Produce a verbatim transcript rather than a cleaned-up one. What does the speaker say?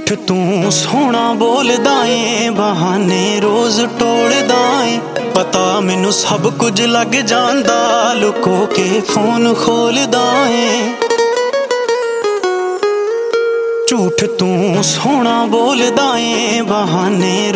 ਝੂਠ ਤੂੰ ਸੋਹਣਾ ਬੋਲਦਾ ਏ, ਬਹਾਨੇ ਰੋਜ਼ ਟੋਲਦਾ ਏ। ਪਤਾ ਮੈਨੂੰ ਸਭ ਕੁਝ ਲੱਗ ਜਾਂਦਾ, ਲੁਕੋ ਕੇ ਫੋਨ ਖੋਲਦਾ ਏ। ਝੂਠ ਤੂੰ ਸੋਹਣਾ ਬੋਲਦਾ ਏ, ਬਹਾਨੇ